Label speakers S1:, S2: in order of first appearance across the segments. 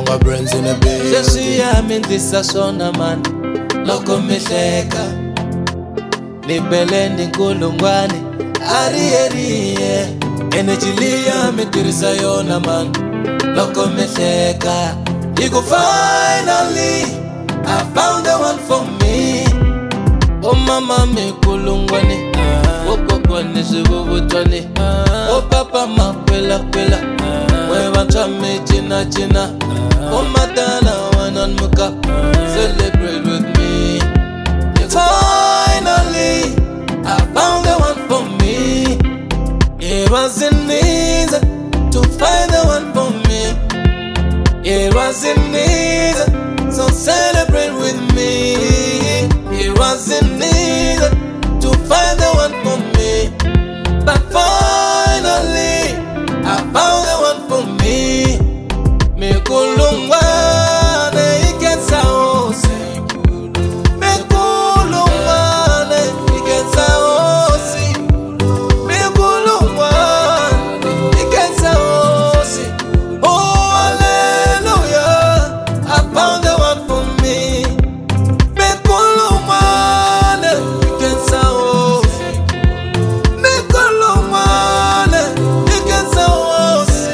S1: our brains in a bed.
S2: Sesiyami ndisashona man loko mihleka nibele nkulungwane ariye energy liyami tirhisa yona man loko mihleka Iku finally I found the one for me. Oh mama mikulungwane oh papa nishibubutwane oh papa makwela Wewantame china Oh madana wanan muka Celebrate with me. Finally I found the one for me. It wasn't easy to find the one for me. It wasn't easy, so celebrate with me. It wasn't easy to find the one for me. But finally I found the one for me. Mikulungwane ikenza ose. Mikulungwane ikenza ose. Mikulungwane ikenza ose. Oh hallelujah, I found the one for me. Mikulungwane ikenza ose. Mikulungwane ikenza ose.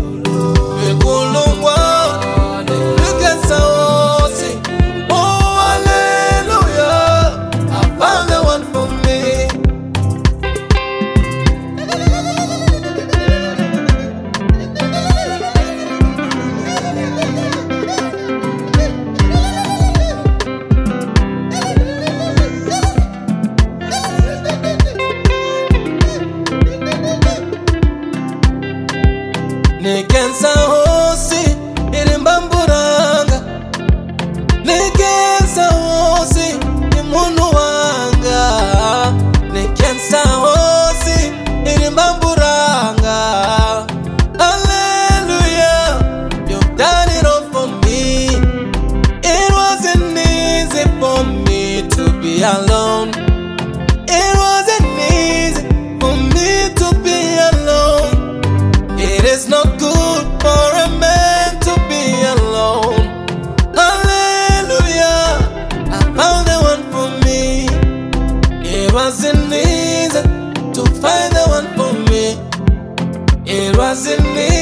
S2: Mikulungwane ikenza ose. Oh hallelujah, I found the one for me. Nikenza hosi irimbamburanga. Nikenza hosi imunu wanga. Nikenza hosi irimbamburanga. Hallelujah, you've done it all for me. It wasn't easy for me to be alone. It wasn't easy for me to be alone. It is not good for a man to be alone. Hallelujah, I found the one for me. It wasn't easy to find the one for me. It wasn't easy